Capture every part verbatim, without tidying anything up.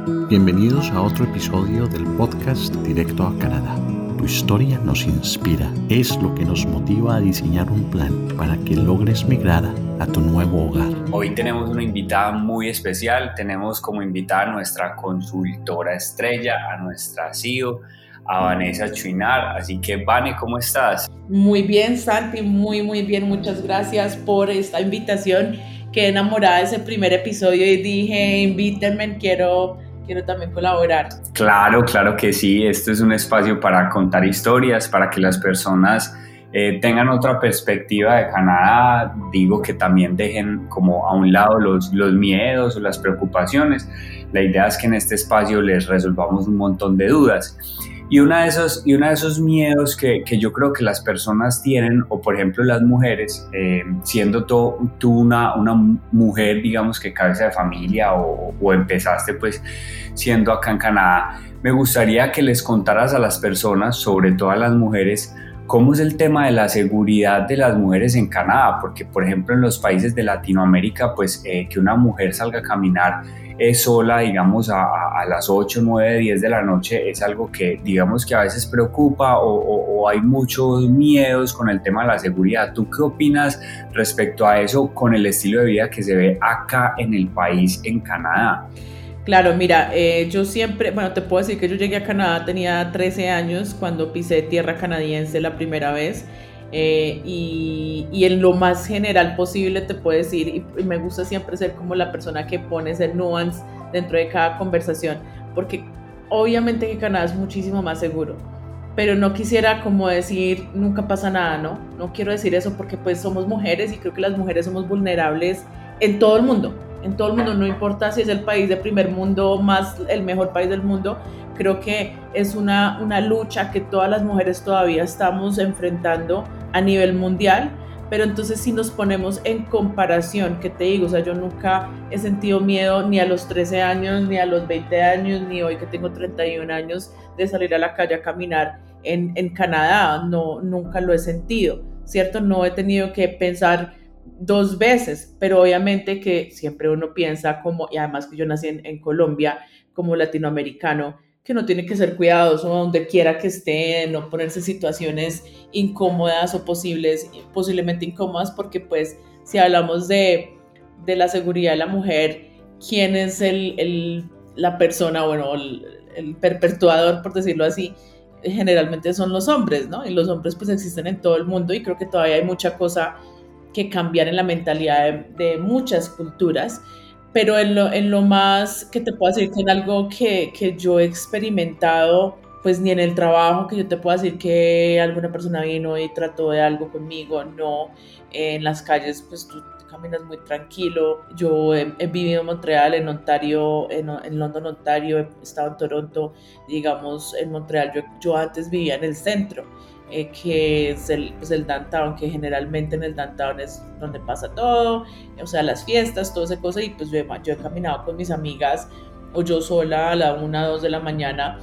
Bienvenidos a otro episodio del podcast Directo a Canadá. Tu historia nos inspira, es lo que nos motiva a diseñar un plan para que logres migrar a tu nuevo hogar. Hoy tenemos una invitada muy especial, tenemos como invitada a nuestra consultora estrella, a nuestra C E O, a Vanessa Chuinar. Así que, Vane, ¿cómo estás? Muy bien, Santi, muy, muy bien. Muchas gracias por esta invitación. Quedé enamorada de ese primer episodio y dije, invítenme, quiero, quiero también colaborar. Claro, claro que sí. Esto es un espacio para contar historias, para que las personas eh, tengan otra perspectiva de Canadá. Digo que también dejen como a un lado los, los miedos o las preocupaciones. La idea es que en este espacio les resolvamos un montón de dudas. Y uno de esos, y uno de esos miedos que, que yo creo que las personas tienen, o por ejemplo las mujeres, eh, siendo tú, tú una, una mujer, digamos que cabeza de familia o, o empezaste pues siendo acá en Canadá, me gustaría que les contaras a las personas, sobre todo a las mujeres, cómo es el tema de la seguridad de las mujeres en Canadá, porque por ejemplo en los países de Latinoamérica, pues eh, que una mujer salga a caminar eh, sola, digamos a, a las ocho, nueve, diez de la noche es algo que digamos que a veces preocupa o, o, o hay muchos miedos con el tema de la seguridad. ¿Tú qué opinas respecto a eso con el estilo de vida que se ve acá en el país, en Canadá? Claro, mira, eh, yo siempre, bueno, te puedo decir que yo llegué a Canadá, tenía trece años cuando pisé tierra canadiense la primera vez eh, y, y en lo más general posible te puedo decir, y, y me gusta siempre ser como la persona que pone ese nuance dentro de cada conversación, porque obviamente que Canadá es muchísimo más seguro, pero no quisiera como decir nunca pasa nada, ¿no? No quiero decir eso porque pues somos mujeres y creo que las mujeres somos vulnerables en todo el mundo. En todo el mundo, no importa si es el país de primer mundo más el mejor país del mundo, creo que es una, una lucha que todas las mujeres todavía estamos enfrentando a nivel mundial, pero entonces si nos ponemos en comparación, ¿qué te digo? O sea, yo nunca he sentido miedo ni a los trece años, ni a los veinte años, ni hoy que tengo treinta y un años de salir a la calle a caminar en, en Canadá, no, nunca lo he sentido, ¿cierto? No he tenido que pensar dos veces, pero obviamente que siempre uno piensa como, y además que yo nací en, en Colombia, como latinoamericano, que uno tiene que ser cuidadoso donde quiera que esté, no ponerse en situaciones incómodas o posibles, posiblemente incómodas, porque pues si hablamos de, de la seguridad de la mujer, ¿quién es el, el, la persona, bueno, el, el perpetuador, por decirlo así? Generalmente son los hombres, ¿no? Y los hombres pues existen en todo el mundo y creo que todavía hay mucha cosa que cambiar en la mentalidad de, de muchas culturas, pero en lo, en lo más que te puedo decir que en algo que, que yo he experimentado, pues ni en el trabajo, que yo te puedo decir que alguna persona vino y trató de algo conmigo, no, en las calles pues tú caminas muy tranquilo. Yo he, he vivido en Montreal, en Ontario, en, en London, Ontario, he estado en Toronto, digamos en Montreal, yo, yo antes vivía en el centro, Eh, que es el, pues el downtown, que generalmente en el downtown es donde pasa todo, o sea, las fiestas, toda esa cosa, y pues yo, yo he caminado con mis amigas o yo sola a la una, dos de la mañana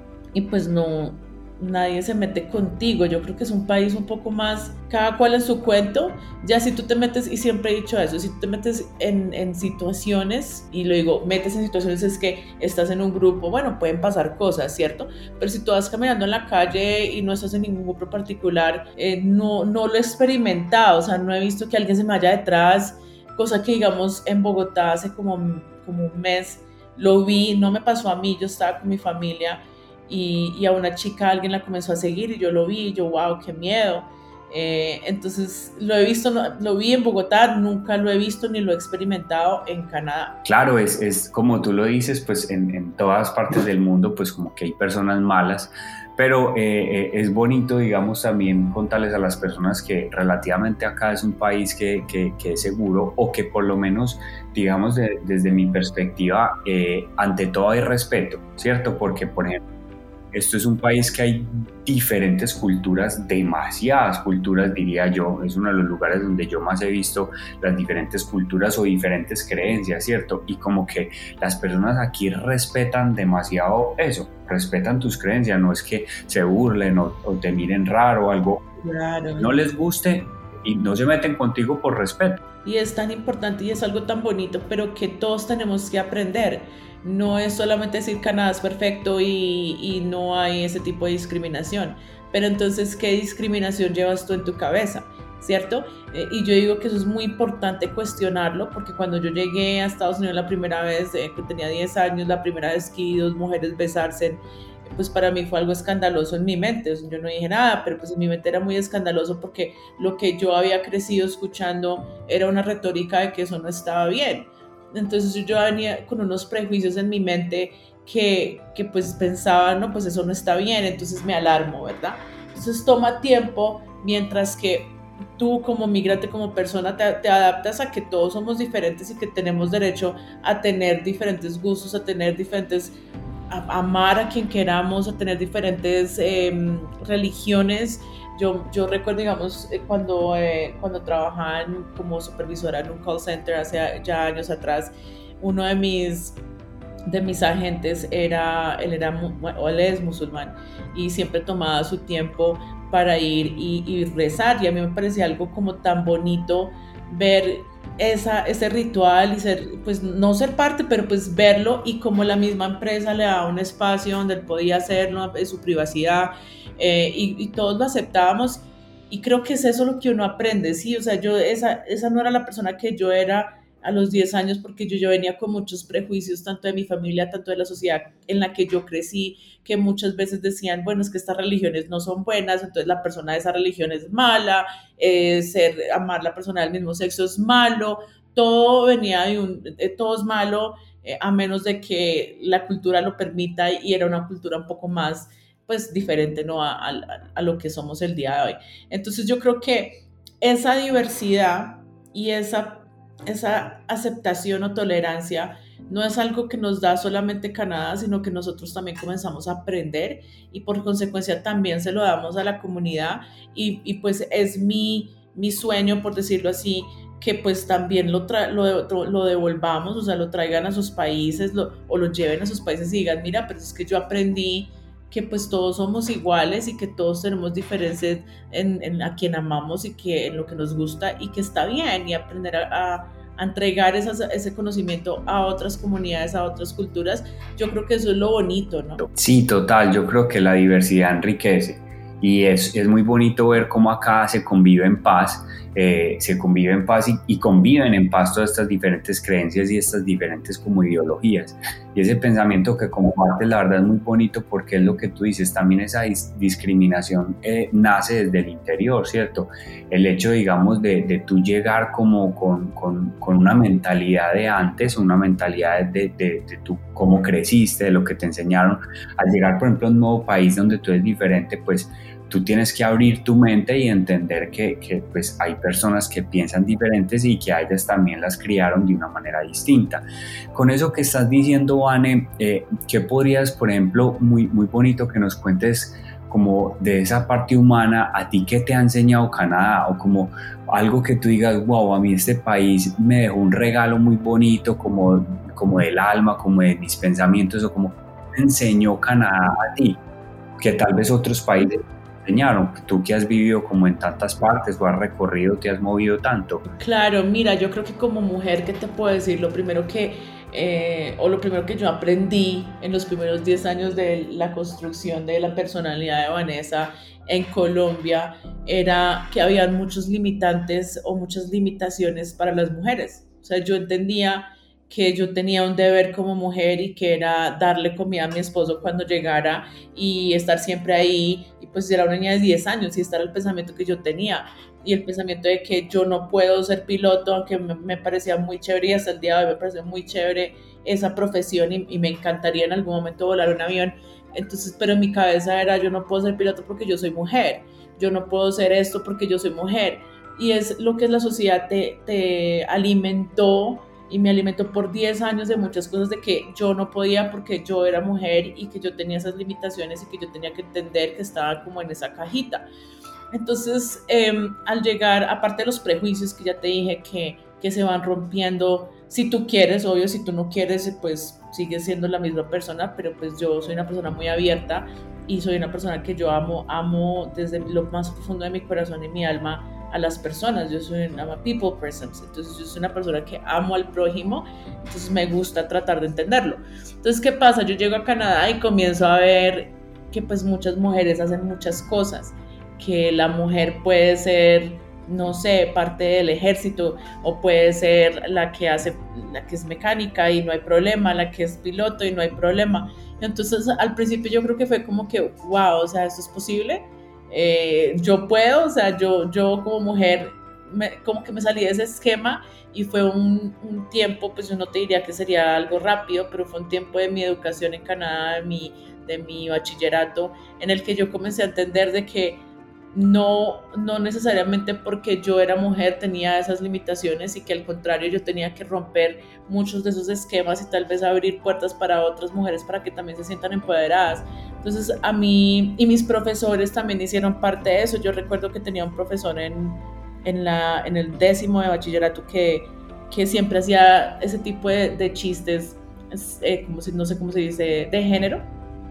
y pues no, nadie se mete contigo. Yo creo que es un país un poco más, cada cual en su cuento. Ya si tú te metes, y siempre he dicho eso, si tú te metes en, en situaciones, y lo digo, metes en situaciones es que estás en un grupo, bueno, pueden pasar cosas, ¿cierto? Pero si tú vas caminando en la calle y no estás en ningún grupo particular, eh, no, no lo he experimentado, o sea, no he visto que alguien se me vaya detrás, cosa que digamos en Bogotá hace como, como un mes lo vi, no me pasó a mí, yo estaba con mi familia, Y, y a una chica alguien la comenzó a seguir y yo lo vi y yo, wow, qué miedo. Eh, entonces lo he visto, lo vi en Bogotá, nunca lo he visto ni lo he experimentado en Canadá. Claro, es, es como tú lo dices, pues en, en todas partes del mundo pues como que hay personas malas, pero eh, eh, es bonito, digamos, también contarles a las personas que relativamente acá es un país que, que, que es seguro, o que por lo menos, digamos, de, desde mi perspectiva, eh, ante todo hay respeto, ¿cierto? Porque, por ejemplo, esto es un país que hay diferentes culturas, demasiadas culturas diría yo, es uno de los lugares donde yo más he visto las diferentes culturas o diferentes creencias, ¿cierto? Y como que las personas aquí respetan demasiado eso, respetan tus creencias, no es que se burlen o, o te miren raro o algo, Claro. no les guste, y no se meten contigo por respeto. Y es tan importante y es algo tan bonito, pero que todos tenemos que aprender. No es solamente decir Canadá es perfecto y, y no hay ese tipo de discriminación. Pero entonces, ¿qué discriminación llevas tú en tu cabeza? ¿Cierto? Eh, y yo digo que eso es muy importante cuestionarlo, porque cuando yo llegué a Estados Unidos la primera vez, eh, que tenía diez años, la primera vez que vi dos mujeres besarse, pues para mí fue algo escandaloso en mi mente. Yo no dije nada, pero pues en mi mente era muy escandaloso porque lo que yo había crecido escuchando era una retórica de que eso no estaba bien. Entonces yo venía con unos prejuicios en mi mente que, que pues pensaba, no, pues eso no está bien, entonces me alarmo, ¿verdad? Entonces toma tiempo, mientras que tú como migrante, como persona, te, te adaptas a que todos somos diferentes y que tenemos derecho a tener diferentes gustos, a tener diferentes, a amar a quien queramos, a tener diferentes eh, religiones. Yo, yo recuerdo, digamos, cuando, eh, cuando trabajaba en, como supervisora en un call center hace ya años atrás, uno de mis, de mis agentes era, él, era, o él es musulmán, y siempre tomaba su tiempo para ir y, y rezar, y a mí me parecía algo como tan bonito ver esa, ese ritual y ser, pues no ser parte, pero pues verlo, y como la misma empresa le daba un espacio donde él podía hacerlo en su privacidad, eh, y, y todos lo aceptábamos, y creo que es eso lo que uno aprende, sí, o sea, yo, esa, esa no era la persona que yo era a los diez años, porque yo, yo venía con muchos prejuicios, tanto de mi familia, tanto de la sociedad en la que yo crecí, que muchas veces decían, bueno, es que estas religiones no son buenas, entonces la persona de esa religión es mala, eh, ser, amar a la persona del mismo sexo es malo, todo venía de un, eh, todo es malo, eh, a menos de que la cultura lo permita, y era una cultura un poco más, pues, diferente, ¿no? a, a, a lo que somos el día de hoy. Entonces yo creo que esa diversidad y esa esa aceptación o tolerancia no es algo que nos da solamente Canadá, sino que nosotros también comenzamos a aprender, y por consecuencia también se lo damos a la comunidad, y, y pues es mi, mi sueño, por decirlo así, que pues también lo, tra- lo, lo devolvamos, o sea, lo traigan a sus países, lo, o lo lleven a sus países y digan, mira, pero es que yo aprendí que pues todos somos iguales y que todos tenemos diferencias en, en a quien amamos y que en lo que nos gusta, y que está bien, y aprender a, a, a entregar esas, ese conocimiento a otras comunidades, a otras culturas. Yo creo que eso es lo bonito, ¿no? Sí, total, yo creo que la diversidad enriquece, y es, es muy bonito ver cómo acá se convive en paz, eh, se convive en paz y, y conviven en paz todas estas diferentes creencias y estas diferentes como ideologías, y ese pensamiento que compartes, la verdad es muy bonito, porque es lo que tú dices, también esa dis- discriminación eh, nace desde el interior, ¿cierto? El hecho, digamos, de, de tú llegar como con, con, con una mentalidad de antes, una mentalidad de, de, de tú cómo creciste, de lo que te enseñaron, al llegar, por ejemplo, a un nuevo país donde tú eres diferente, pues tú tienes que abrir tu mente y entender que, que pues, hay personas que piensan diferentes y que a ellas también las criaron de una manera distinta. Con eso que estás diciendo, Vane, eh, ¿qué podrías, por ejemplo, muy, muy bonito que nos cuentes como de esa parte humana, a ti qué te ha enseñado Canadá, o como algo que tú digas, wow, a mí este país me dejó un regalo muy bonito, como, como del alma, como de mis pensamientos, o como me enseñó Canadá a ti, que tal vez otros países enseñaron, tú que has vivido como en tantas partes o has recorrido, te has movido tanto? Claro, mira, yo creo que como mujer, ¿qué te puedo decir? Lo primero que, eh, o lo primero que yo aprendí en los primeros diez años de la construcción de la personalidad de Vanessa en Colombia era que había muchos limitantes o muchas limitaciones para las mujeres. O sea, yo entendía que yo tenía un deber como mujer, y que era darle comida a mi esposo cuando llegara y estar siempre ahí, y pues era una niña de diez años y este era el pensamiento que yo tenía, y el pensamiento de que yo no puedo ser piloto, aunque me, me parecía muy chévere, y hasta el día de hoy me parece muy chévere esa profesión, y, y me encantaría en algún momento volar un avión. Entonces, pero en mi cabeza era, yo no puedo ser piloto porque yo soy mujer, yo no puedo ser esto porque yo soy mujer, y es lo que la sociedad te, te alimentó, y me alimentó por diez años de muchas cosas, de que yo no podía porque yo era mujer, y que yo tenía esas limitaciones, y que yo tenía que entender que estaba como en esa cajita. Entonces, eh, al llegar, aparte de los prejuicios que ya te dije que, que se van rompiendo, si tú quieres, obvio, si tú no quieres, pues sigues siendo la misma persona, pero pues yo soy una persona muy abierta, y soy una persona que yo amo, amo desde lo más profundo de mi corazón y mi alma a las personas, yo soy una people person, entonces yo soy una persona que amo al prójimo, entonces me gusta tratar de entenderlo. Entonces, ¿qué pasa? Yo llego a Canadá y comienzo a ver que pues muchas mujeres hacen muchas cosas, que la mujer puede ser, no sé, parte del ejército, o puede ser la que hace, la que es mecánica y no hay problema, la que es piloto y no hay problema. Entonces, al principio yo creo que fue como que, wow, o sea, ¿esto es posible? Eh, yo puedo, o sea, yo, yo como mujer, me, como que me salí de ese esquema y fue un, un tiempo, pues yo no te diría que sería algo rápido, pero fue un tiempo de mi educación en Canadá, de mi, de mi bachillerato, en el que yo comencé a entender de que no, no necesariamente porque yo era mujer tenía esas limitaciones, y que al contrario yo tenía que romper muchos de esos esquemas y tal vez abrir puertas para otras mujeres para que también se sientan empoderadas. Entonces a mí y mis profesores también hicieron parte de eso. Yo recuerdo que tenía un profesor en, en, la, en el décimo de bachillerato que, que siempre hacía ese tipo de, de chistes, eh, como si, no sé cómo se dice, de género.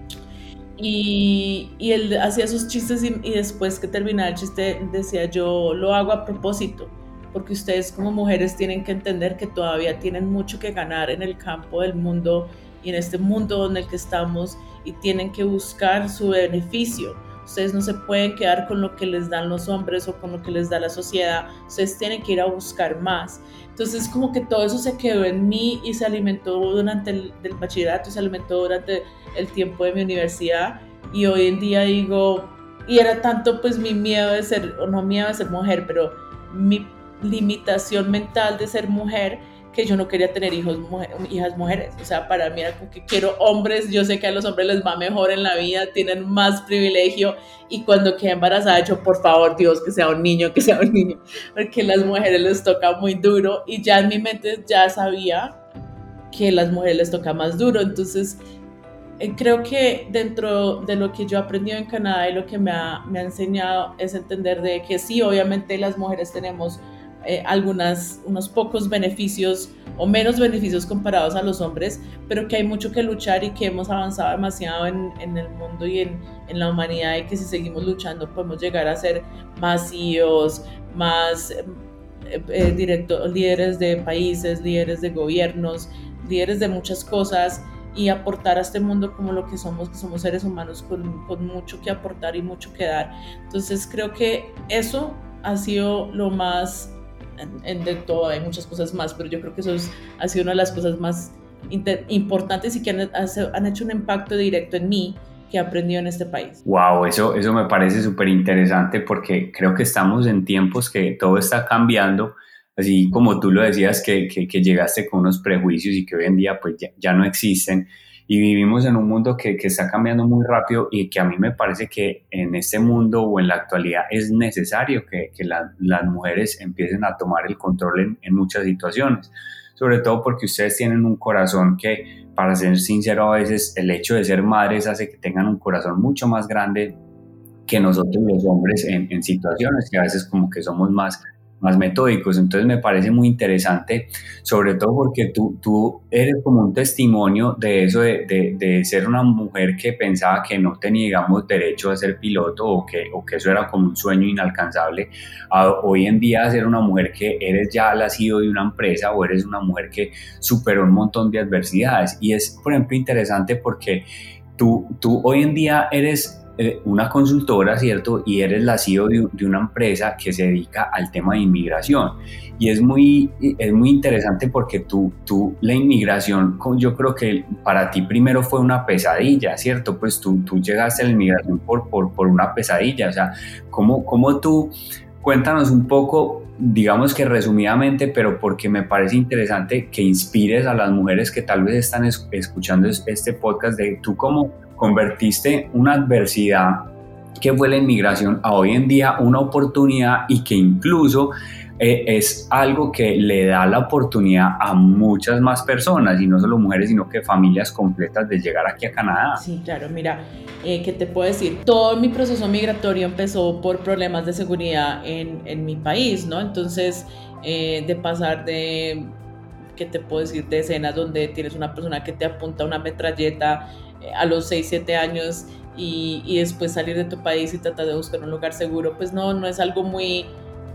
Y, y él hacía sus chistes y, y después que terminaba el chiste decía: yo lo hago a propósito, porque ustedes como mujeres tienen que entender que todavía tienen mucho que ganar en el campo del mundo y en este mundo en el que estamos, y tienen que buscar su beneficio. Ustedes no se pueden quedar con lo que les dan los hombres o con lo que les da la sociedad, ustedes tienen que ir a buscar más. Entonces como que todo eso se quedó en mí y se alimentó durante el del bachillerato, y se alimentó durante el tiempo de mi universidad, y hoy en día digo, y era tanto pues mi miedo de ser, o no miedo de ser mujer, pero mi limitación mental de ser mujer, que yo no quería tener hijos, mujer, hijas mujeres. O sea, para mí era como que quiero hombres. Yo sé que a los hombres les va mejor en la vida, tienen más privilegio, y cuando quedé embarazada, yo, por favor, Dios, que sea un niño, que sea un niño, porque a las mujeres les toca muy duro, y ya en mi mente ya sabía que a las mujeres les toca más duro. Entonces eh, creo que dentro de lo que yo he aprendido en Canadá y lo que me ha, me ha enseñado es entender de que sí, obviamente las mujeres tenemos Eh, algunas, unos pocos beneficios o menos beneficios comparados a los hombres, pero que hay mucho que luchar y que hemos avanzado demasiado en, en el mundo y en, en la humanidad, y que si seguimos luchando podemos llegar a ser más C E Os, más eh, eh, directo, líderes de países, líderes de gobiernos, líderes de muchas cosas, y aportar a este mundo como lo que somos, que somos seres humanos con, con mucho que aportar y mucho que dar. Entonces creo que eso ha sido lo más, en, en de todo, hay muchas cosas más, pero yo creo que eso es, ha sido una de las cosas más inter, importantes y que han, han hecho un impacto directo en mí, que he aprendido en este país. Wow, eso, eso me parece súper interesante, porque creo que estamos en tiempos que todo está cambiando, así como tú lo decías, que, que, que llegaste con unos prejuicios y que hoy en día pues ya, ya no existen, y vivimos en un mundo que, que está cambiando muy rápido, y que a mí me parece que en este mundo o en la actualidad es necesario que, que la, las mujeres empiecen a tomar el control en, en muchas situaciones, sobre todo porque ustedes tienen un corazón que, para ser sincero, a veces el hecho de ser madres hace que tengan un corazón mucho más grande que nosotros los hombres en, en situaciones que a veces como que somos más más metódicos. Entonces me parece muy interesante, sobre todo porque tú, tú eres como un testimonio de eso, de, de, de ser una mujer que pensaba que no tenía, digamos, derecho a ser piloto, o que, o que eso era como un sueño inalcanzable, a hoy en día ser una mujer que eres ya la C E O de una empresa, o eres una mujer que superó un montón de adversidades. Y es, por ejemplo, interesante porque tú, tú hoy en día eres una consultora, ¿cierto? Y eres la C E O de, de una empresa que se dedica al tema de inmigración. Y es muy, es muy interesante porque tú, tú, la inmigración, yo creo que para ti primero fue una pesadilla, ¿cierto? Pues tú, tú llegaste a la inmigración por, por, por una pesadilla. O sea, ¿cómo, cómo tú? Cuéntanos un poco, digamos que resumidamente, pero porque me parece interesante que inspires a las mujeres que tal vez están es, escuchando este podcast, de tú cómo convertiste una adversidad que fue la inmigración a hoy en día una oportunidad, y que incluso eh, es algo que le da la oportunidad a muchas más personas, y no solo mujeres, sino que familias completas, de llegar aquí a Canadá. Sí, claro, mira, eh, ¿qué te puedo decir? Todo mi proceso migratorio empezó por problemas de seguridad en, en mi país, ¿no? Entonces, eh, de pasar de, ¿qué te puedo decir? De escenas donde tienes una persona que te apunta una metralleta a los seis, siete años, y, y después salir de tu país y tratar de buscar un lugar seguro, pues no, no es algo muy,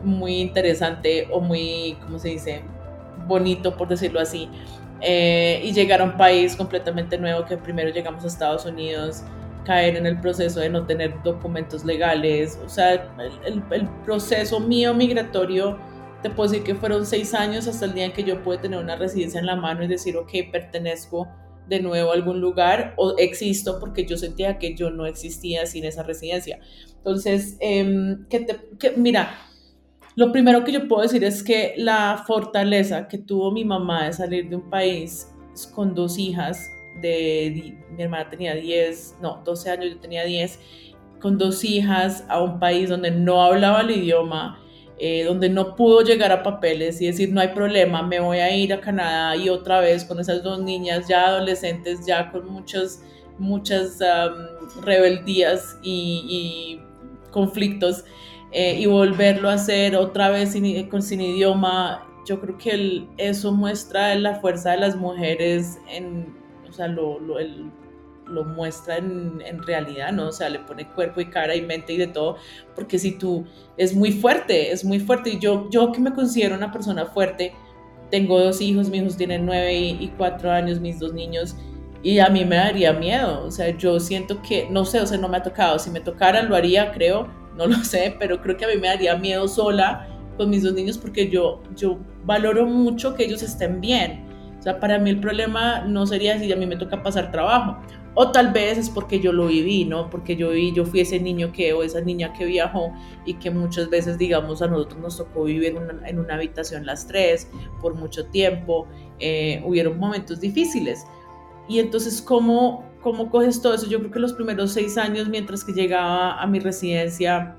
muy interesante o muy, ¿cómo se dice?, bonito, por decirlo así. Eh, y llegar a un país completamente nuevo, que primero llegamos a Estados Unidos, caer en el proceso de no tener documentos legales, o sea, el, el, el proceso mío migratorio, te puedo decir que fueron seis años hasta el día en que yo pude tener una residencia en la mano y decir, ok, pertenezco de nuevo a algún lugar o existo, porque yo sentía que yo no existía sin esa residencia. Entonces, eh, que te, que, mira, lo primero que yo puedo decir es que la fortaleza que tuvo mi mamá de salir de un país con dos hijas, de, mi hermana tenía diez, no, doce años, yo tenía diez, con dos hijas a un país donde no hablaba el idioma, eh, donde no pudo llegar a papeles y decir, no hay problema, me voy a ir a Canadá, y otra vez con esas dos niñas ya adolescentes, ya con muchos, muchas um, rebeldías y, y conflictos, eh, y volverlo a hacer otra vez sin, con, sin idioma. Yo creo que el, eso muestra la fuerza de las mujeres, en, o sea, lo, lo, el, lo muestra en, en realidad, ¿no? O sea, le pone cuerpo y cara y mente y de todo, porque si tú, es muy fuerte, es muy fuerte, y yo, yo que me considero una persona fuerte, tengo dos hijos, mis hijos tienen nueve y, y cuatro años, mis dos niños, y a mí me daría miedo, o sea, yo siento que, no sé, o sea, no me ha tocado, si me tocara lo haría, creo, no lo sé, pero creo que a mí me daría miedo sola con mis dos niños, porque yo, yo valoro mucho que ellos estén bien. O sea, para mí el problema no sería si a mí me toca pasar trabajo, o tal vez es porque yo lo viví, ¿no? Porque yo viví, yo fui ese niño que, o esa niña que viajó, y que muchas veces, digamos, a nosotros nos tocó vivir una, en una habitación las tres por mucho tiempo, eh, hubieron momentos difíciles. Y entonces, ¿cómo, ¿cómo coges todo eso? Yo creo que los primeros seis años, mientras que llegaba a mi residencia,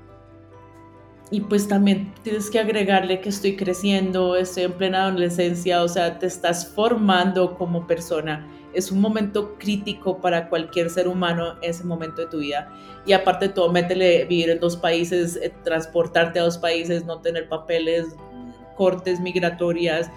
y pues también tienes que agregarle que estoy creciendo, estoy en plena adolescencia, o sea, te estás formando como persona. Es un momento crítico para cualquier ser humano, ese momento de tu vida. Y aparte de todo, métele vivir en dos países, eh, transportarte a dos países, no tener papeles, cortes migratorias,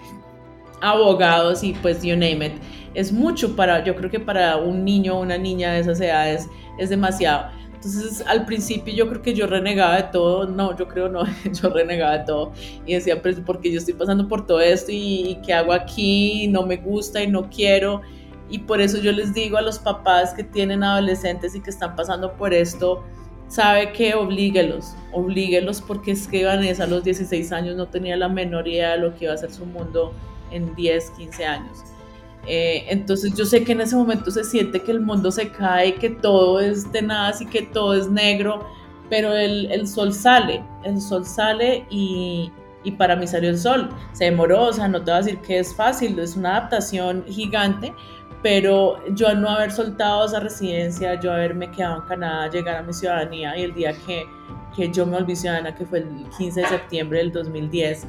abogados y pues you name it. Es mucho para, yo creo que para un niño o una niña de esas edades es demasiado. Entonces, al principio yo creo que yo renegaba de todo, no, yo creo no, yo renegaba de todo y decía, pues, porque yo estoy pasando por todo esto y, y ¿qué hago aquí? No me gusta y no quiero. Y por eso yo les digo a los papás que tienen adolescentes y que están pasando por esto, sabe que oblíguelos, oblíguelos, porque es que Vanessa a los dieciséis años no tenía la menor idea de lo que iba a ser su mundo en diez, quince años. Eh, entonces yo sé que en ese momento se siente que el mundo se cae, que todo es tenaz y que todo es negro, pero el, el sol sale, el sol sale y, y para mí salió el sol. Se demoró, o sea, no te voy a decir que es fácil, es una adaptación gigante, pero yo al no haber soltado esa residencia, yo haberme quedado en Canadá, llegar a mi ciudadanía, y el día que, que yo me volví ciudadana, que fue el quince de septiembre del dos mil diez,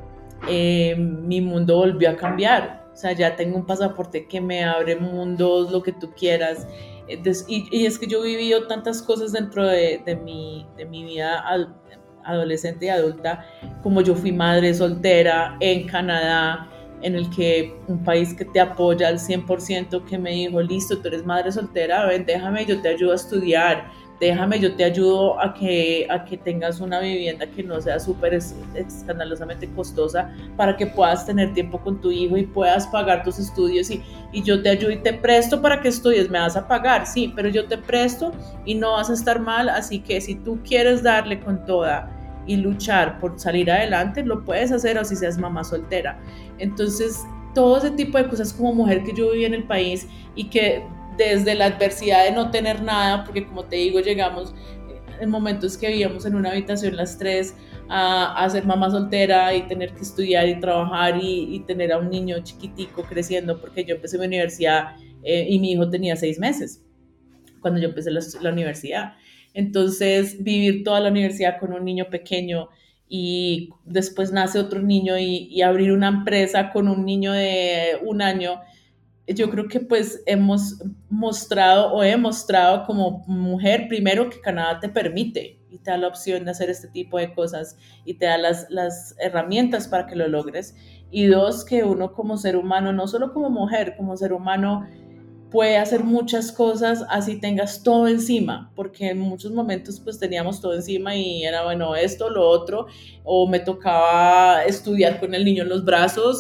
eh, mi mundo volvió a cambiar. O sea, ya tengo un pasaporte que me abre mundos, lo que tú quieras. Y, y es que yo he vivido tantas cosas dentro de, de, mi, de mi vida adolescente y adulta, como yo fui madre soltera en Canadá, en el que un país que te apoya al cien por ciento, que me dijo, listo, tú eres madre soltera, ven, déjame, yo te ayudo a estudiar, déjame, yo te ayudo a que, a que tengas una vivienda que no sea súper escandalosamente costosa, para que puedas tener tiempo con tu hijo y puedas pagar tus estudios, y, y yo te ayudo y te presto para que estudies. Me vas a pagar, sí, pero yo te presto y no vas a estar mal, así que si tú quieres darle con toda y luchar por salir adelante, lo puedes hacer, o si seas mamá soltera. Entonces, todo ese tipo de cosas como mujer que yo viví en el país, y que desde la adversidad de no tener nada, porque como te digo, llegamos en momentos que vivíamos en una habitación las tres, a, a ser mamá soltera y tener que estudiar y trabajar y, y tener a un niño chiquitico creciendo, porque yo empecé mi universidad eh, y mi hijo tenía seis meses cuando yo empecé la, la universidad. Entonces, vivir toda la universidad con un niño pequeño, y después nace otro niño, y, y abrir una empresa con un niño de un año, yo creo que pues hemos mostrado o he mostrado como mujer, primero, que Canadá te permite y te da la opción de hacer este tipo de cosas y te da las, las herramientas para que lo logres. Y dos, que uno como ser humano, no solo como mujer, como ser humano, puede hacer muchas cosas así tengas todo encima, porque en muchos momentos pues teníamos todo encima y era bueno esto, lo otro, o me tocaba estudiar con el niño en los brazos,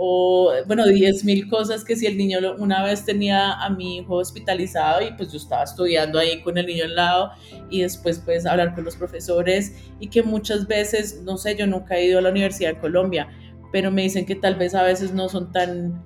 o bueno, diez mil cosas que si el niño una vez tenía a mi hijo hospitalizado y pues yo estaba estudiando ahí con el niño al lado y después pues hablar con los profesores y que muchas veces, no sé, yo nunca he ido a la Universidad de Colombia, pero me dicen que tal vez a veces no son tan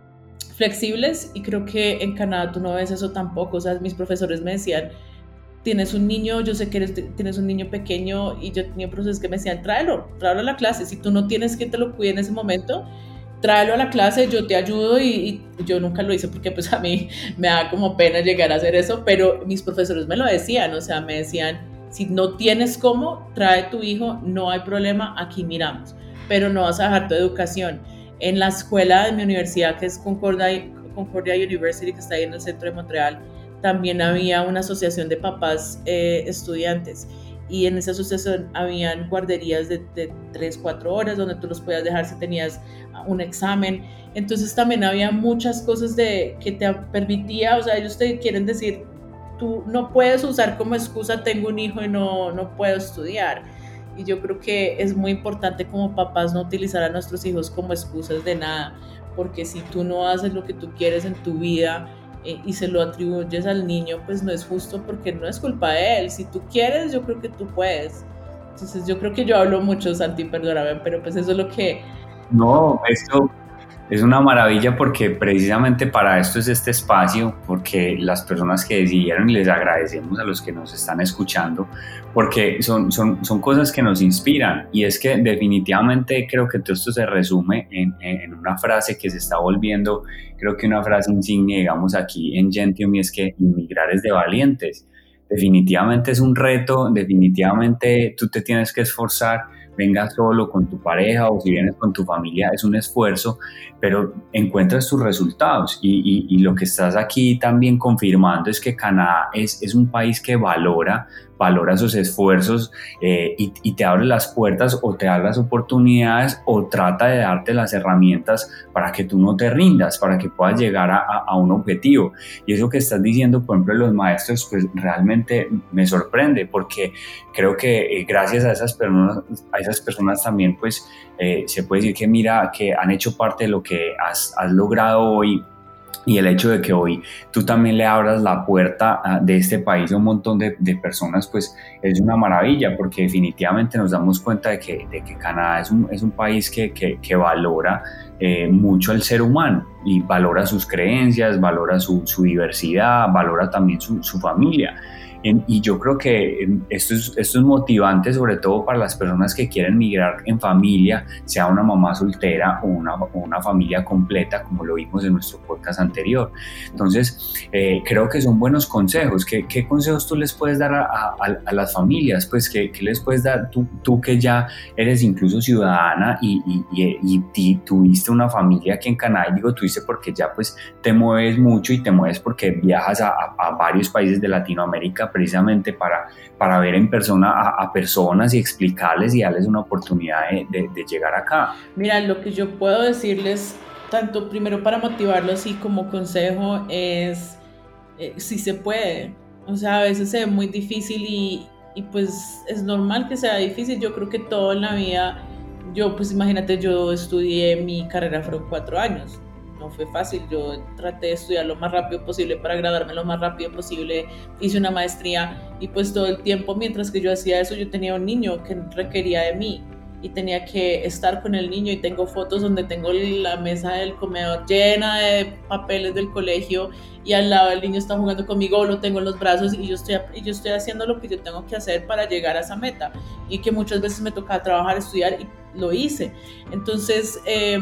flexibles y creo que en Canadá tú no ves eso tampoco. O sea, mis profesores me decían, tienes un niño, yo sé que eres, tienes un niño pequeño y yo tenía profesores que me decían, tráelo, tráelo a la clase, si tú no tienes que te lo cuide en ese momento, tráelo a la clase, yo te ayudo y, y yo nunca lo hice porque pues a mí me da como pena llegar a hacer eso, pero mis profesores me lo decían, o sea, me decían, si no tienes cómo, trae tu hijo, no hay problema, aquí miramos, pero no vas a dejar tu educación. En la escuela de mi universidad, que es Concordia, Concordia University, que está ahí en el centro de Montreal, también había una asociación de papás eh, estudiantes y en esa asociación habían guarderías de, de tres, cuatro horas donde tú los podías dejar si tenías un examen. Entonces también había muchas cosas de, que te permitía, o sea, ellos te quieren decir, tú no puedes usar como excusa tengo un hijo y no, no puedo estudiar. Y yo creo que es muy importante como papás no utilizar a nuestros hijos como excusas de nada, porque si tú no haces lo que tú quieres en tu vida eh, y se lo atribuyes al niño, pues no es justo porque no es culpa de él. Si tú quieres, yo creo que tú puedes. Entonces yo creo que yo hablo mucho, Santi, perdóname, pero pues eso es lo que... No, esto... Es una maravilla porque precisamente para esto es este espacio, porque las personas que decidieron, y les agradecemos a los que nos están escuchando, porque son, son, son cosas que nos inspiran y es que definitivamente creo que todo esto se resume en, en una frase que se está volviendo, creo que una frase insignia, digamos aquí en Gentium, y es que inmigrar es de valientes. Definitivamente es un reto, definitivamente tú te tienes que esforzar, vengas solo con tu pareja o si vienes con tu familia, es un esfuerzo, pero encuentras tus resultados y, y, y lo que estás aquí también confirmando es que Canadá es, es un país que valora, valora esos esfuerzos eh, y, y te abre las puertas o te da las oportunidades o trata de darte las herramientas para que tú no te rindas, para que puedas llegar a, a, a un objetivo. Y eso que estás diciendo, por ejemplo, los maestros, pues realmente me sorprende porque creo que eh, gracias a esas personas, a esas personas también, pues eh, se puede decir que mira, que han hecho parte de lo que has, has logrado hoy. Y el hecho de que hoy tú también le abras la puerta uh, de este país a un montón de, de personas, pues es una maravilla, porque definitivamente nos damos cuenta de que, de que Canadá es un, es un país que, que, que valora eh, mucho al ser humano y valora sus creencias, valora su, su diversidad, valora también su, su familia. Y yo creo que esto es, esto es motivante sobre todo para las personas que quieren migrar en familia, sea una mamá soltera o una, o una familia completa, como lo vimos en nuestro podcast anterior. Entonces, eh, creo que son buenos consejos. ¿Qué, qué consejos tú les puedes dar a, a, a las familias? Pues, ¿qué, qué les puedes dar tú, tú que ya eres incluso ciudadana y, y, y, y tuviste una familia aquí en Canadá? Y digo tuviste porque ya pues te mueves mucho y te mueves porque viajas a, a, a varios países de Latinoamérica precisamente para, para ver en persona a, a personas y explicarles y darles una oportunidad de, de, de llegar acá. Mira, lo que yo puedo decirles, tanto primero para motivarlos y como consejo, es eh, si se puede. O sea, a veces se ve muy difícil y, y pues es normal que sea difícil. Yo creo que todo en la vida, yo pues imagínate, yo estudié, mi carrera fueron cuatro años. No fue fácil, yo traté de estudiar lo más rápido posible para graduarme lo más rápido posible, hice una maestría y pues todo el tiempo mientras que yo hacía eso yo tenía un niño que requería de mí y tenía que estar con el niño y tengo fotos donde tengo la mesa del comedor llena de papeles del colegio y al lado el niño está jugando conmigo, lo tengo en los brazos y yo estoy, y yo estoy haciendo lo que yo tengo que hacer para llegar a esa meta y que muchas veces me tocaba trabajar, estudiar y lo hice. Entonces, eh,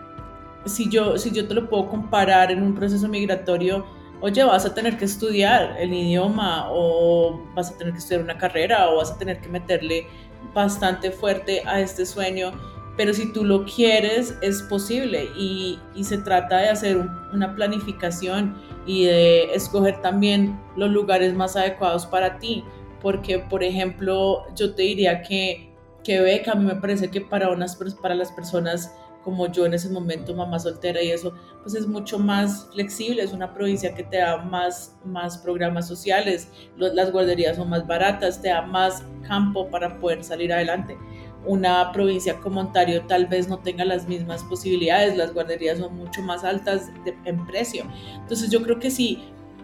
Si yo, si yo te lo puedo comparar en un proceso migratorio, oye, vas a tener que estudiar el idioma o vas a tener que estudiar una carrera o vas a tener que meterle bastante fuerte a este sueño, pero si tú lo quieres es posible y, y se trata de hacer un, una planificación y de escoger también los lugares más adecuados para ti, porque por ejemplo yo te diría que, que beca, a mí me parece que para, unas, para las personas como yo en ese momento, mamá soltera y eso, pues es mucho más flexible, es una provincia que te da más, más programas sociales, los, las guarderías son más baratas, te da más campo para poder salir adelante. Una provincia como Ontario tal vez no tenga las mismas posibilidades, las guarderías son mucho más altas de, en precio. Entonces yo creo que si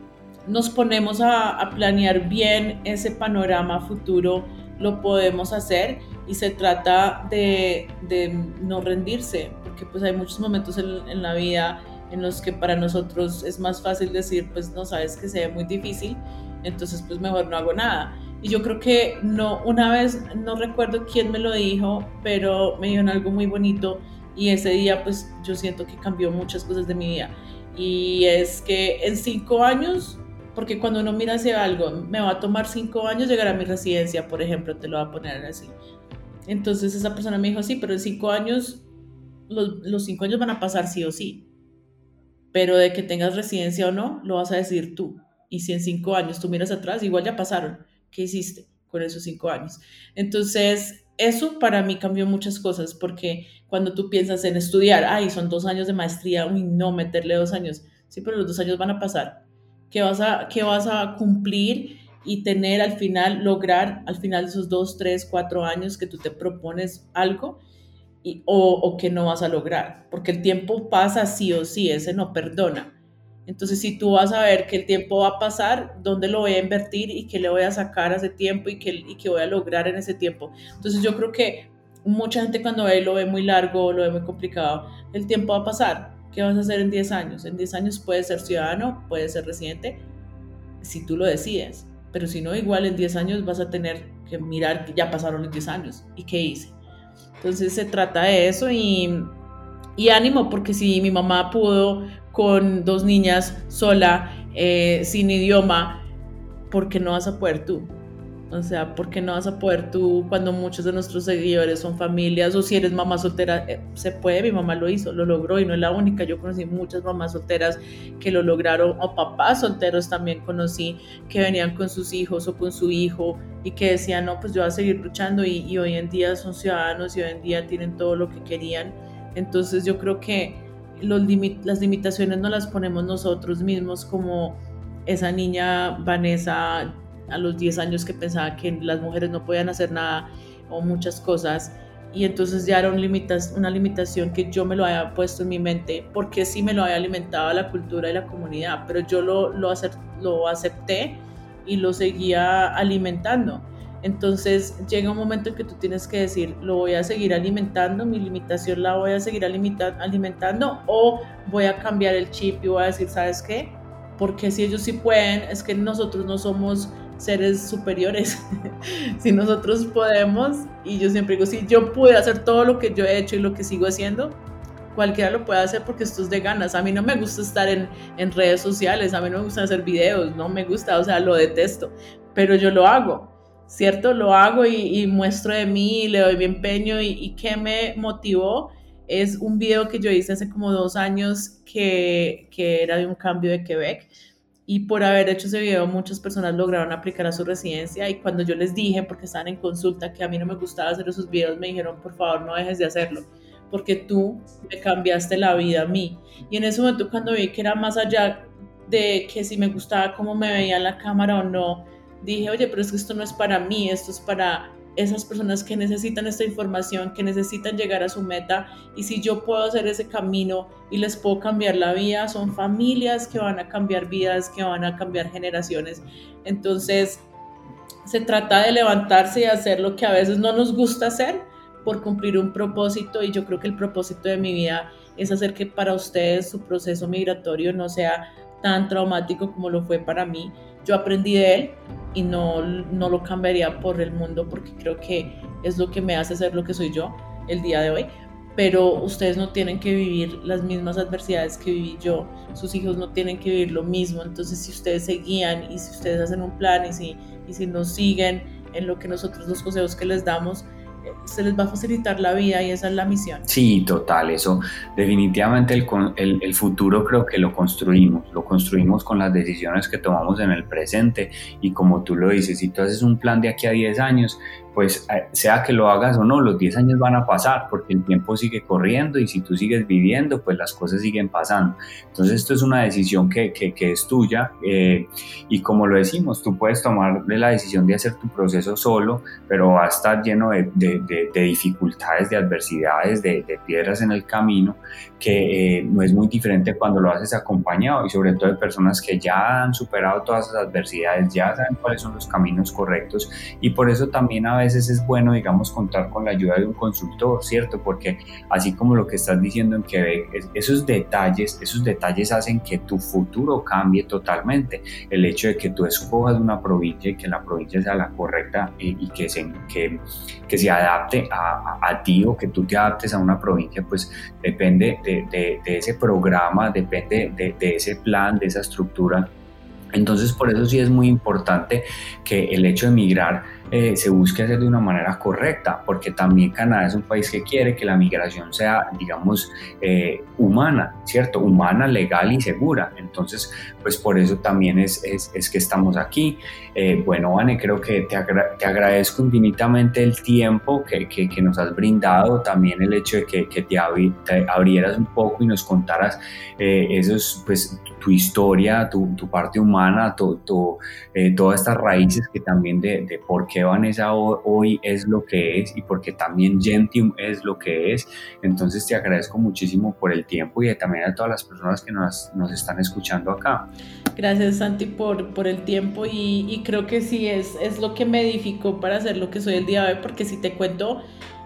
nos ponemos a, a planear bien ese panorama futuro, lo podemos hacer, y se trata de, de no rendirse, porque pues hay muchos momentos en, en la vida en los que para nosotros es más fácil decir, pues no, sabes que se ve muy difícil, entonces pues mejor no hago nada. Y yo creo que no, una vez, no recuerdo quién me lo dijo, pero me dijeron algo muy bonito, y ese día pues yo siento que cambió muchas cosas de mi vida, y es que en cinco años, porque cuando uno mira hacia algo, me va a tomar cinco años llegar a mi residencia, por ejemplo, te lo voy a poner así. Entonces esa persona me dijo, sí, pero en cinco años, los, los cinco años van a pasar sí o sí, pero de que tengas residencia o no, lo vas a decidir tú. Y si en cinco años tú miras atrás, igual ya pasaron. ¿Qué hiciste con esos cinco años? Entonces, eso para mí cambió muchas cosas, porque cuando tú piensas en estudiar, ay, son dos años de maestría, uy, no, meterle dos años. Sí, pero los dos años van a pasar. ¿Qué vas a, qué vas a cumplir y tener al final, lograr al final de esos dos, tres, cuatro años que tú te propones algo y, o, o que no vas a lograr? Porque el tiempo pasa sí o sí, ese no perdona. Entonces, si tú vas a ver que el tiempo va a pasar, ¿dónde lo voy a invertir y qué le voy a sacar a ese tiempo y qué, y qué voy a lograr en ese tiempo? Entonces, yo creo que mucha gente cuando ve lo ve muy largo, lo ve muy complicado. El tiempo va a pasar. ¿Qué vas a hacer en diez años? En diez años puedes ser ciudadano, puedes ser residente, si tú lo decides. Pero si no, igual en diez años vas a tener que mirar que ya pasaron los diez años y qué hice. Entonces se trata de eso, y, y ánimo, porque si mi mamá pudo con dos niñas sola, eh, sin idioma, ¿por qué no vas a poder tú? O sea, ¿por qué no vas a poder tú cuando muchos de nuestros seguidores son familias? O si eres mamá soltera, eh, se puede, mi mamá lo hizo, lo logró, y no es la única. Yo conocí muchas mamás solteras que lo lograron, o papás solteros también conocí, que venían con sus hijos o con su hijo y que decían, no, pues yo voy a seguir luchando, y, y hoy en día son ciudadanos y hoy en día tienen todo lo que querían. Entonces yo creo que los limit- las limitaciones no las ponemos nosotros mismos, como esa niña Vanessa a los diez años que pensaba que las mujeres no podían hacer nada o muchas cosas, y entonces ya era un limitas, una limitación que yo me lo había puesto en mi mente, porque sí me lo había alimentado la cultura y la comunidad, pero yo lo, lo, acept, lo acepté y lo seguía alimentando. Entonces llega un momento en que tú tienes que decir, lo voy a seguir alimentando, mi limitación la voy a seguir alimenta, alimentando, o voy a cambiar el chip y voy a decir, ¿sabes qué? Porque si ellos sí pueden, es que nosotros no somos seres superiores. Si nosotros podemos, y yo siempre digo, si yo pude hacer todo lo que yo he hecho y lo que sigo haciendo, cualquiera lo puede hacer, porque esto es de ganas. A mí no me gusta estar en, en redes sociales, a mí no me gusta hacer videos, no me gusta, o sea, lo detesto, pero yo lo hago, ¿cierto? Lo hago y, y muestro de mí, le doy mi empeño, y, y ¿qué me motivó? Es un video que yo hice hace como dos años que, que era de un cambio de Quebec, y por haber hecho ese video muchas personas lograron aplicar a su residencia, y cuando yo les dije, porque estaban en consulta, que a mí no me gustaba hacer esos videos, me dijeron, por favor no dejes de hacerlo, porque tú me cambiaste la vida a mí. Y en ese momento, cuando vi que era más allá de que si me gustaba cómo me veía en la cámara o no, dije, oye, pero es que esto no es para mí, esto es para esas personas que necesitan esta información, que necesitan llegar a su meta, y si yo puedo hacer ese camino y les puedo cambiar la vida, son familias que van a cambiar vidas, que van a cambiar generaciones. Entonces se trata de levantarse y hacer lo que a veces no nos gusta hacer por cumplir un propósito, y yo creo que el propósito de mi vida es hacer que para ustedes su proceso migratorio no sea tan traumático como lo fue para mí. Yo aprendí de él y no, no lo cambiaría por el mundo, porque creo que es lo que me hace ser lo que soy yo el día de hoy. Pero ustedes no tienen que vivir las mismas adversidades que viví yo, sus hijos no tienen que vivir lo mismo. Entonces, si ustedes se guían y si ustedes hacen un plan y si, y si nos siguen en lo que nosotros, los consejos que les damos, se les va a facilitar la vida y esa es la misión. Sí, total, eso definitivamente el, el, el futuro creo que lo construimos, lo construimos con las decisiones que tomamos en el presente y como tú lo dices, si tú haces un plan de aquí a diez años, pues sea que lo hagas o no, los diez años van a pasar porque el tiempo sigue corriendo y si tú sigues viviendo, pues las cosas siguen pasando. Entonces esto es una decisión que, que, que es tuya eh, y como lo decimos, tú puedes tomar la decisión de hacer tu proceso solo, pero va a estar lleno de, de, de, de dificultades, de adversidades, de, de piedras en el camino, que eh, no es muy diferente cuando lo haces acompañado y sobre todo de personas que ya han superado todas esas adversidades, ya saben cuáles son los caminos correctos y por eso también a veces veces es bueno, digamos, contar con la ayuda de un consultor, ¿cierto? Porque así como lo que estás diciendo en Quebec, esos detalles, esos detalles hacen que tu futuro cambie totalmente. El hecho de que tú escojas una provincia y que la provincia sea la correcta y, y que, se, que, que se adapte a, a, a ti o que tú te adaptes a una provincia, pues depende de, de, de ese programa, depende de, de ese plan, de esa estructura. Entonces, por eso sí es muy importante que el hecho de migrar eh, se busque hacer de una manera correcta, porque también Canadá es un país que quiere que la migración sea, digamos, eh, humana, ¿cierto? Humana, legal y segura. Entonces, pues por eso también es, es, es que estamos aquí. Eh, bueno, Vane, creo que te, agra- te agradezco infinitamente el tiempo que, que, que nos has brindado, también el hecho de que, que te, abri- te abrieras un poco y nos contaras eh, esos, pues, tu historia, tu, tu parte humana, tu, tu, eh, todas estas raíces que también de, de por qué Vanessa hoy es lo que es y por qué también Gentium es lo que es. Entonces te agradezco muchísimo por el tiempo y también a todas las personas que nos, nos están escuchando acá. Gracias, Santi, por, por el tiempo y, y creo que sí es, es lo que me edificó para ser lo que soy el día de hoy, porque si te cuento,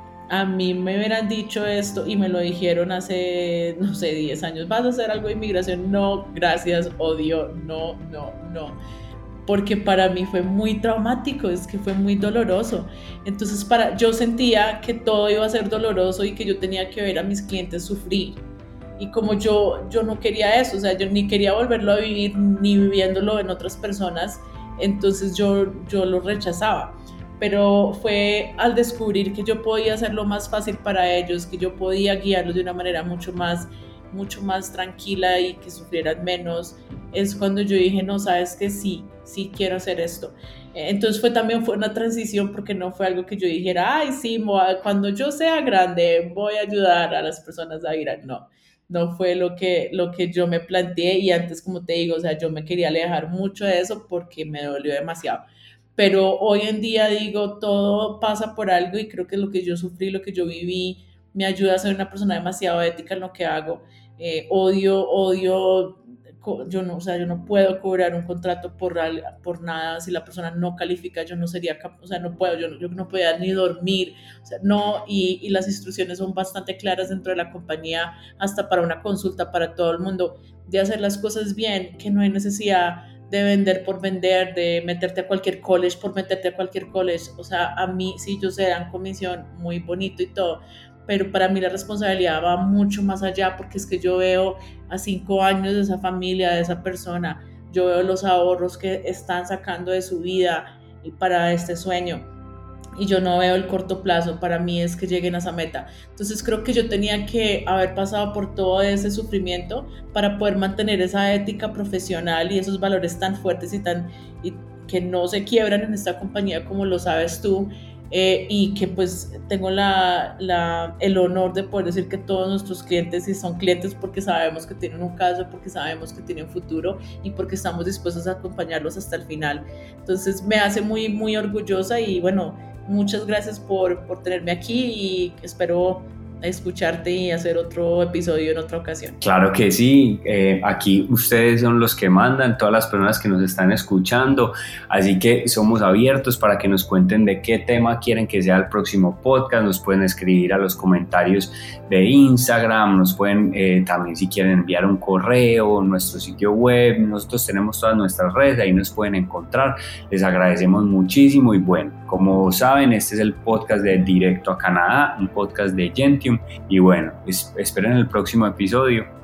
a mí me hubieran dicho esto y me lo dijeron hace, no sé, diez años, ¿vas a hacer algo de inmigración? No, gracias, odio, no, no, no. Porque para mí fue muy traumático, es que fue muy doloroso. Entonces para, yo sentía que todo iba a ser doloroso y que yo tenía que ver a mis clientes sufrir. Y como yo, yo no quería eso, o sea, yo ni quería volverlo a vivir, ni viviéndolo en otras personas, entonces yo, yo lo rechazaba. Pero fue al descubrir que yo podía hacerlo más fácil para ellos, que yo podía guiarlos de una manera mucho más, mucho más tranquila y que sufrieran menos, es cuando yo dije, no, sabes que sí, sí quiero hacer esto. Entonces fue también fue una transición porque no fue algo que yo dijera, ay, sí, cuando yo sea grande voy a ayudar a las personas a ir a... No, no fue lo que, lo que yo me planteé y antes, como te digo, o sea, yo me quería alejar mucho de eso porque me dolió demasiado. Pero hoy en día digo, todo pasa por algo y creo que lo que yo sufrí, lo que yo viví, me ayuda a ser una persona demasiado ética en lo que hago. Eh, odio, odio, yo no, o sea, yo no puedo cobrar un contrato por, por nada, si la persona no califica, yo no sería capaz, o sea, no puedo, yo, yo no podía ni dormir, o sea, no, y, y las instrucciones son bastante claras dentro de la compañía, hasta para una consulta para todo el mundo, de hacer las cosas bien, que no hay necesidad de vender por vender, de meterte a cualquier college por meterte a cualquier college, o sea, a mí sí, yo sé, dan comisión muy bonito y todo, pero para mí la responsabilidad va mucho más allá, porque es que yo veo a cinco años de esa familia, de esa persona, yo veo los ahorros que están sacando de su vida y para este sueño, y yo no veo el corto plazo, para mí es que lleguen a esa meta. Entonces creo que yo tenía que haber pasado por todo ese sufrimiento para poder mantener esa ética profesional y esos valores tan fuertes y tan y que no se quiebran en esta compañía como lo sabes tú, eh, y que pues tengo la, la, el honor de poder decir que todos nuestros clientes, y son clientes porque sabemos que tienen un caso, porque sabemos que tienen futuro y porque estamos dispuestos a acompañarlos hasta el final. Entonces me hace muy, muy orgullosa y bueno, muchas gracias por, por tenerme aquí y espero escucharte y hacer otro episodio en otra ocasión. Claro que sí, eh, aquí ustedes son los que mandan, todas las personas que nos están escuchando, así que somos abiertos para que nos cuenten de qué tema quieren que sea el próximo podcast, nos pueden escribir a los comentarios de Instagram, nos pueden eh, también si quieren enviar un correo, nuestro sitio web, nosotros tenemos todas nuestras redes, ahí nos pueden encontrar, les agradecemos muchísimo y bueno, como saben, este es el podcast de Directo a Canadá, un podcast de Gentium. Y bueno, esperen el próximo episodio.